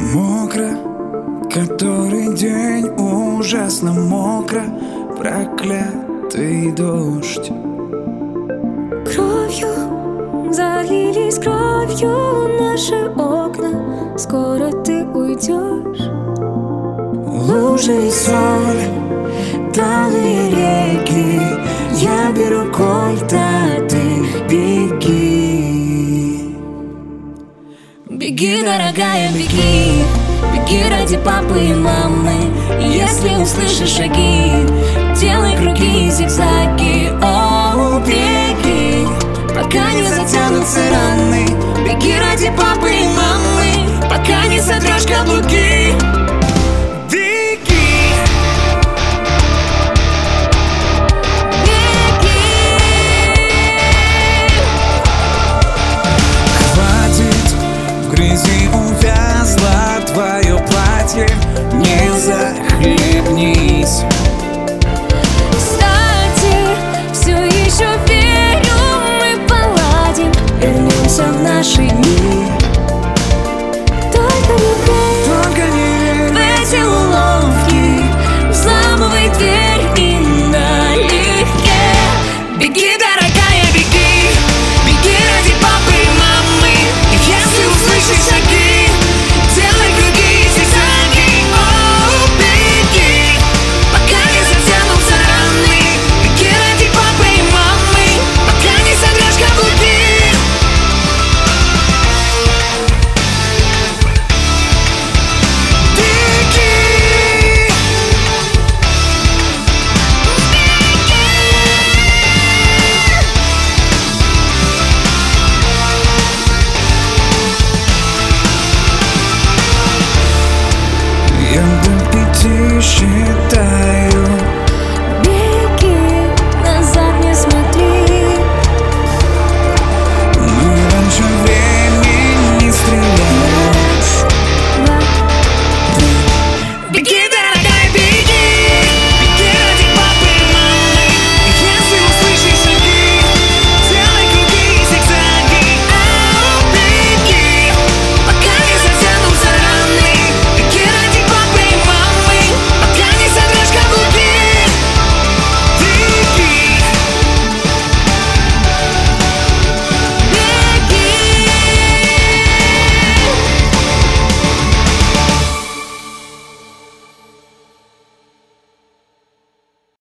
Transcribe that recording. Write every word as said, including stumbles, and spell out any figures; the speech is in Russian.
Мокро, который день ужасно мокро, проклятый дождь. Кровью залились кровью наши окна, скоро ты уйдешь. Лужи и соль, талые реки, я беру кольт, а ты беги. Беги, дорогая, беги, беги ради папы и мамы. Если услышишь шаги, делай круги и зигзаги. О, беги, пока не затянутся раны. Беги ради папы и мамы, пока не сотрешь каблуки. В грязи увязло твое платье, не захлебнись. Кстати, все еще верю, мы поладим, вернемся в наши дни. Только не верь, Только не верь в эти уловки, взламывай дверь и налегке. Беги, дорогая, беги, беги ради папы и мамы. Если услышишь шаги, делай круги и зигзаги. О, беги, пока не затянутся раны. Беги ради папы и мамы, пока не сотрешь каблуки. Я до пяти считаю.